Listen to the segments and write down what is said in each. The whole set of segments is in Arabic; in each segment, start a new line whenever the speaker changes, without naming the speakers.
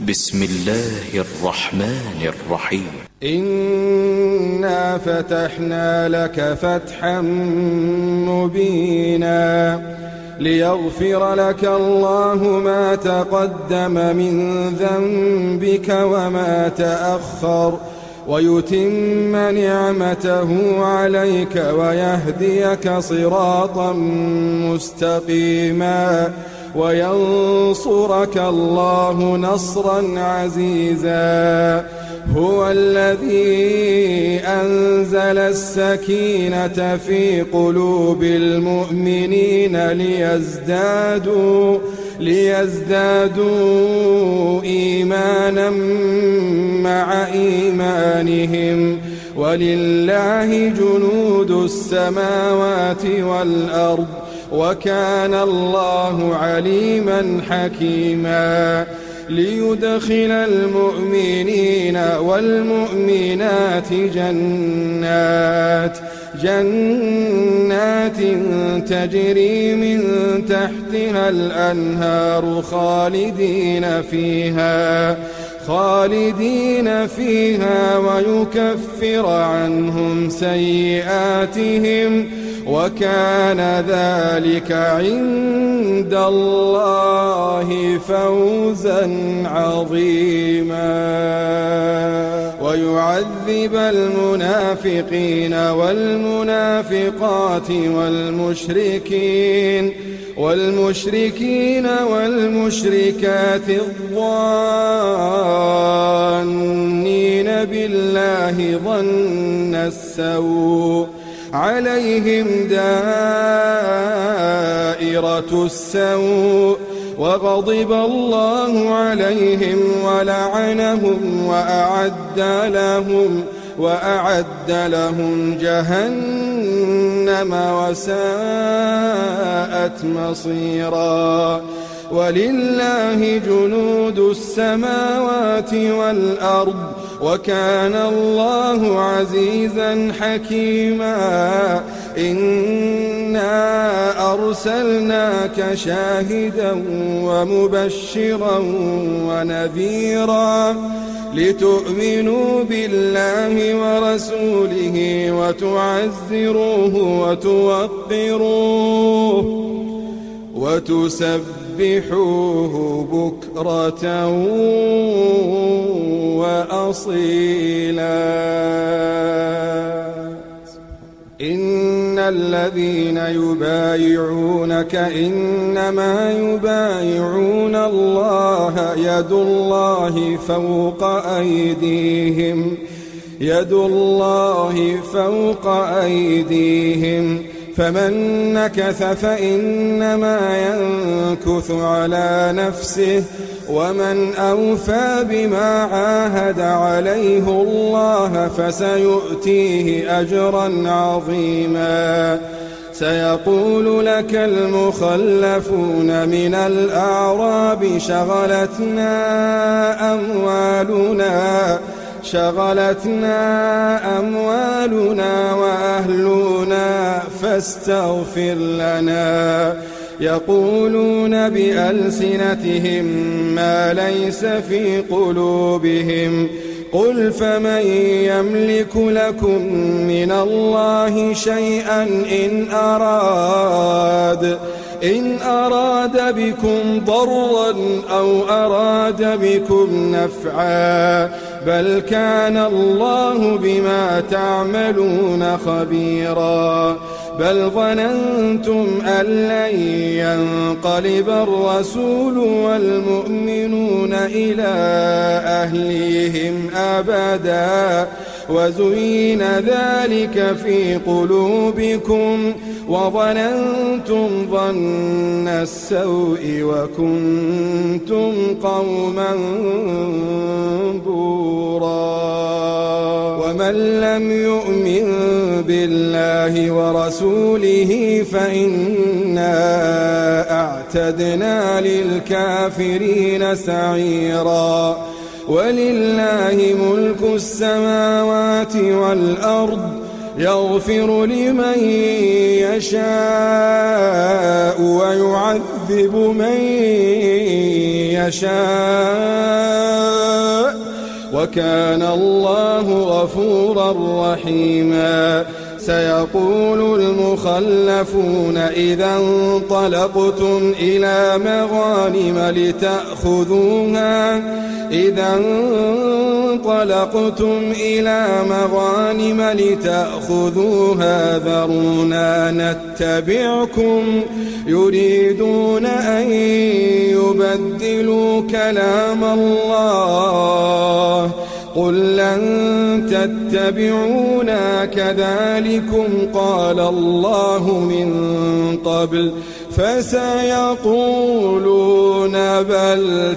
بسم الله الرحمن الرحيم.
إنا فتحنا لك فتحا مبينا ليغفر لك الله ما تقدم من ذنبك وما تأخر ويتم نعمته عليك ويهديك صراطا مستقيما وينصرك الله نصرا عزيزا. هو الذي أنزل السكينة في قلوب المؤمنين ليزدادوا إيمانا مع إيمانهم ولله جنود السماوات والأرض وكان الله عليما حكيما. ليدخل المؤمنين والمؤمنات جنات تجري من تحتها الأنهار خالدين فيها ويكفر عنهم سيئاتهم وكان ذلك عند الله فوزا عظيما. ويعذب المنافقين والمنافقات والمشركين والمشركات الظانين بالله ظن السوء عليهم دائرة السوء وغضب الله عليهم ولعنهم وأعد لهم جهنم وساءت مصيرا. ولله جنود السماوات والأرض وكان الله عزيزا حكيما. إنا أرسلناك شاهدا ومبشرا ونذيرا لتؤمنوا بالله ورسوله وتعزروه وتوقروه وتسبحوه بكرة وأصيلا. إن الذين يبايعونك إنما يبايعون الله يد الله فوق أيديهم فمن نكث فإنما ينكث على نفسه ومن أوفى بما عاهد عليه الله فسيؤتيه أجرا عظيما. سيقول لك المخلفون من الأعراب شغلتنا أموالنا وأهلنا فاستغفر لنا. يقولون بألسنتهم ما ليس في قلوبهم قل فمن يملك لكم من الله شيئا إن أراد بكم ضرا أو أراد بكم نفعا بل كان الله بما تعملون خبيرا. بل ظننتم أن لن ينقلب الرسول والمؤمنون إلى أهليهم أبدا وزين ذلك في قلوبكم وظننتم ظن السوء وكنتم قوما بورا. ومن لم يؤمن بالله ورسوله فإنا أعتدنا للكافرين سعيرا. ولله ملك السماوات والأرض يغفر لمن يشاء ويعذب من يشاء وكان الله غفورا رحيما سيقول المخلفون إذا انطلقتم إلى مغانم لتأخذوها ذرونا نتبعكم يريدون أن يبدلوا كلام الله قل لن تتبعونا كذلكم قال الله من قبل فسيقولون بل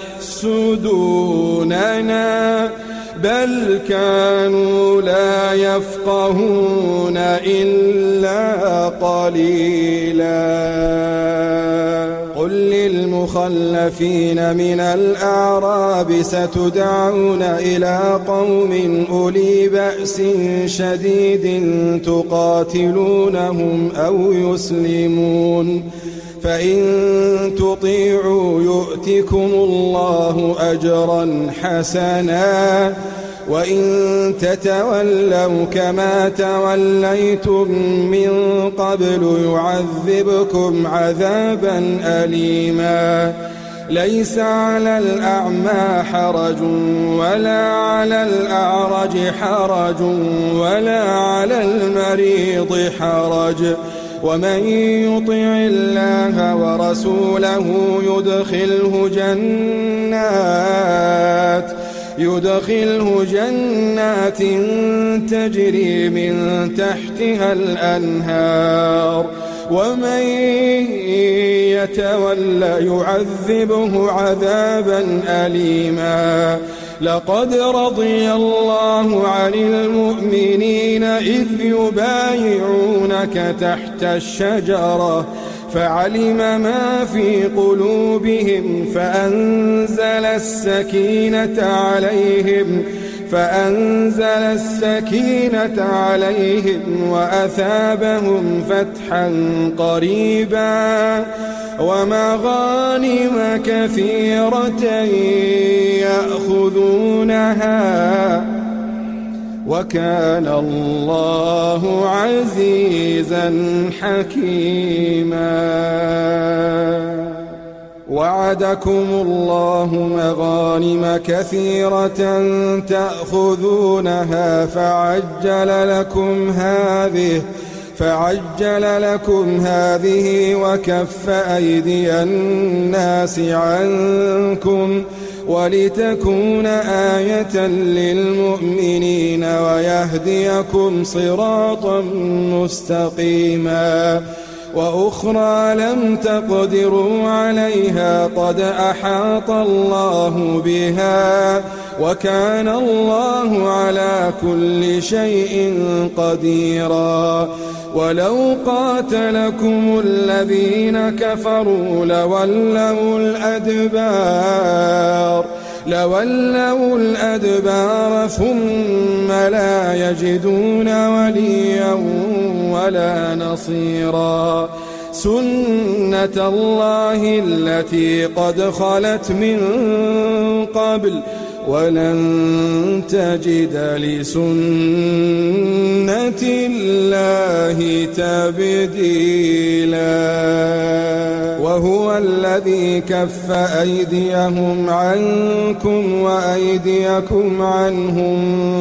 تحسدوننا بل كانوا لا يفقهون إلا قليلا قل للمخلفين من الأعراب ستدعون إلى قوم أولي بأس شديد تقاتلونهم أو يسلمون فإن تطيعوا يؤتكم الله أجرا حسنا وإن تتولوا كما توليتم من قبل يعذبكم عذابا أليما ليس على الأعمى حرج ولا على الأعرج حرج ولا على المريض حرج ومن يطع الله ورسوله يدخله جنات تجري من تحتها الأنهار ومن يتولى يعذبه عذابا أليما لقد رضي الله عن المؤمنين إذ يبايعونك تحت الشجرة فعلم ما في قلوبهم فأنزل السكينة عليهم وأثابهم فتحا قريبا ومغانم كثيرة يأخذونها وكان الله عزيزا حكيما وعدكم الله مغانم كثيرة تأخذونها فعجل لكم هذه وكف أيدي الناس عنكم ولتكون آية للمؤمنين ويهديكم صراطا مستقيما وأخرى لم تقدروا عليها قد أحاط الله بها وكان الله على كل شيء قديرا ولو قاتلكم الذين كفروا لولوا الأدبار ثم لا يجدون وليا ولا نصيرا سنة الله التي قد خلت من قبل ولن تجد لسنة الله تبديلا وهو الذي كف أيديهم عنكم وأيديكم عنهم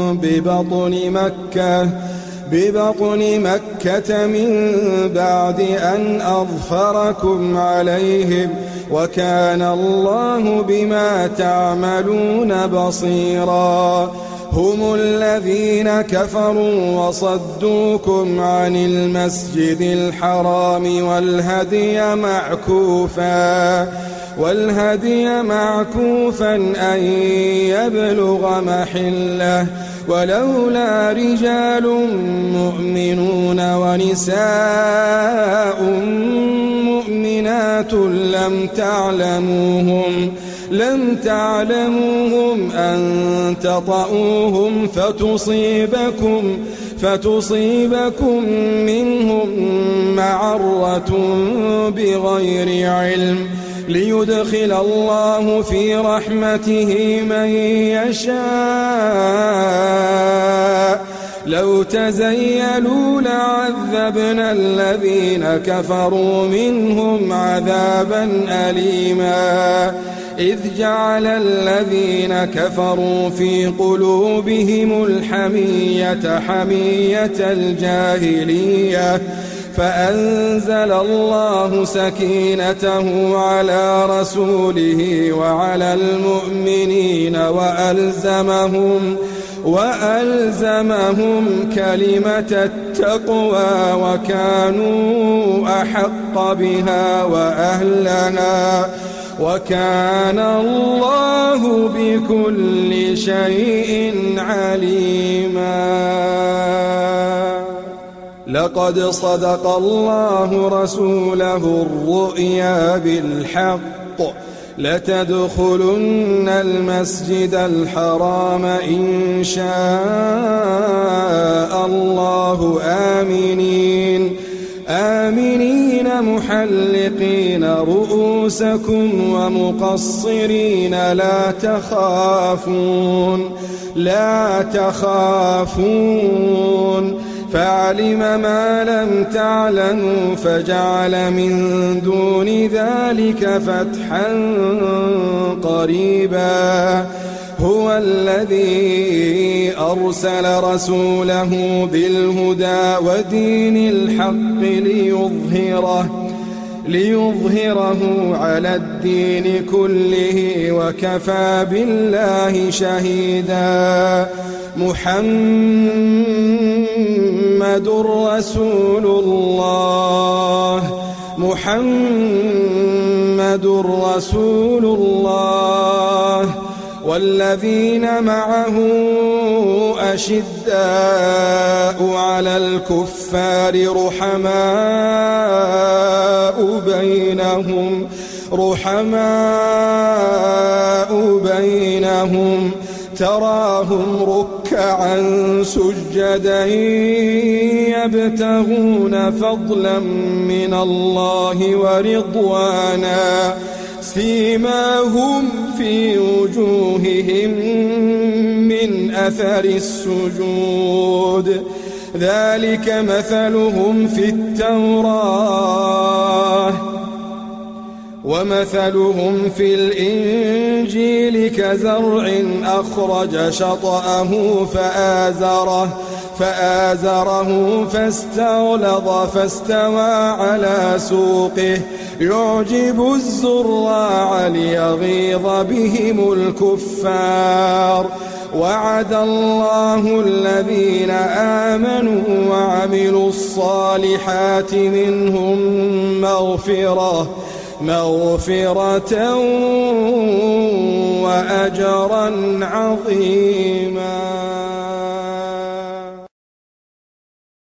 ببطن مكة من بعد أن أظفركم عليهم وكان الله بما تعملون بصيرا هم الذين كفروا وصدوكم عن المسجد الحرام والهدي معكوفا أن يبلغ محله ولولا رجال مؤمنون ونساء مؤمنات لم تعلموهم أن تطؤوهم فتصيبكم منهم معرة بغير علم ليدخل الله في رحمته من يشاء لو تزيلوا لعذبنا الذين كفروا منهم عذابا أليما إذ جعل الذين كفروا في قلوبهم الحمية حمية الجاهلية فأنزل الله سكينته على رسوله وعلى المؤمنين وألزمهم كلمة التقوى وكانوا أحق بها وأهلها وكان الله بكل شيء عليما. لقد صدق الله رسوله الرؤيا بالحق لتدخلن المسجد الحرام إن شاء الله آمنين محلقين رؤوسكم ومقصرين لا تخافون فعلم ما لم تعلموا فجعل من دون ذلك فتحا قريبا. هو الذي أرسل رسوله بالهدى ودين الحق ليظهره على الدين كله وكفى بالله شهيدا. محمد رسول الله والذين معه أشداء على الكفار رحماء بينهم تراهم ركعا سجدا يبتغون فضلا من الله ورضوانا سيماهم في وجوههم من أثر السجود ذلك مثلهم في التوراة ومثلهم في الإنجيل كزرع أخرج شطأه فآزره فاستغلظ فاستوى على سوقه يعجب الزراع ليغيظ بهم الكفار. وعد الله الذين آمنوا وعملوا الصالحات منهم مغفرة وأجرا عظيما.